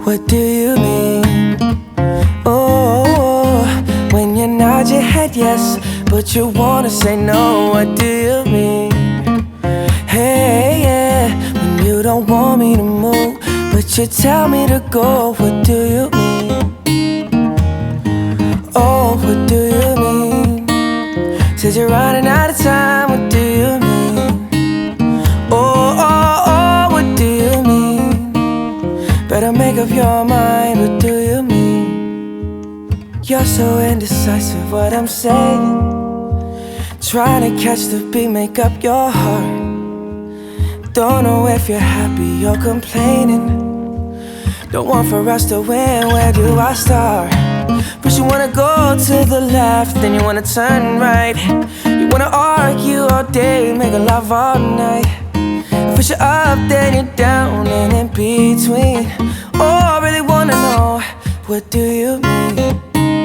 What do you mean? Oh, when you nod your head yes, but you wanna say no. What do you mean? Hey, yeah, when you don't want me to move, but you tell me to go. What do you mean? Oh, what do you mean? Said you're running out of time. What do you mean? Oh, what do you mean? Better make up your mind. What do you mean? You're so indecisive, what I'm saying. Trying to catch the beat, make up your heart. Don't know if you're happy or complaining. Don't want for us to win, where do I start? But you wanna go to the left, then you wanna turn right. You wanna argue all day, make love all night. Push you up, then you're down, and in between. Oh, I really wanna know, what do you mean?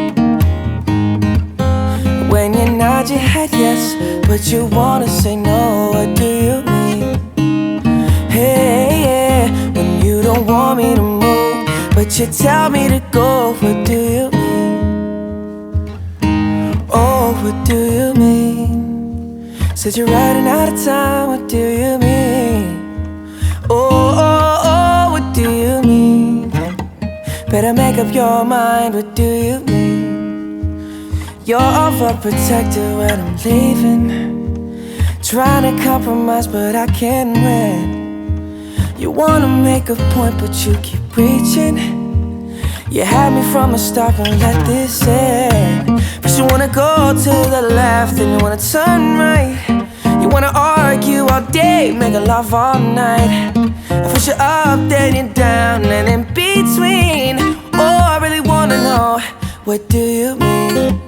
When you nod your head yes, but you wanna say no. What do you mean? Hey, yeah, when you don't want me to move, but you tell me to go. What do you mean? Oh, what do you mean? Said you're running out of time. What do you mean? Oh, what do you mean? Better make up your mind. What do you mean? You're overprotected when I'm leaving. Trying to compromise, but I can't win. You wanna make a point, but you keep reaching. You had me from the start, won't let this end. But you wanna go to the left, and you wanna turn right. You wanna argue all day, make love all night. I push you up, then you're down, and in between. Oh, I really wanna know, what do you mean?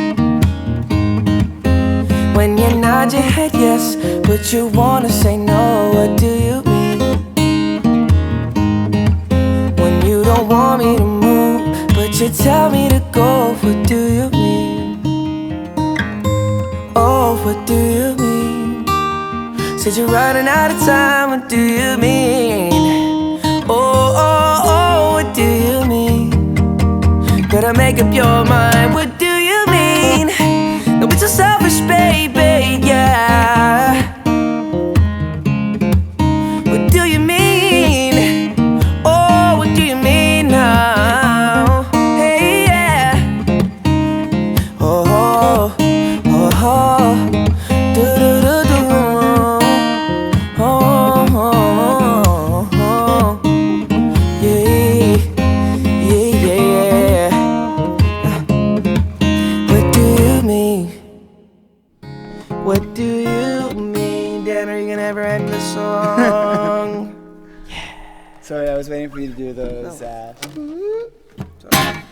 When you nod your head yes, but you wanna say no. What do you mean? When you don't want me to move, but you tell me to go. What do you mean? Oh, what do you mean? Said you're running out of time. What do you mean? Oh, what do you mean? Better make up your mind. What do you mean? Don't be so selfish, baby, yeah. What do you mean? Oh, what do you mean now? Hey, yeah. Oh, do-do-do-do. Yeah, yeah. What do you mean? What do you mean? Dan, are you gonna ever end the song? Sorry, I was waiting for you to do those. Sorry.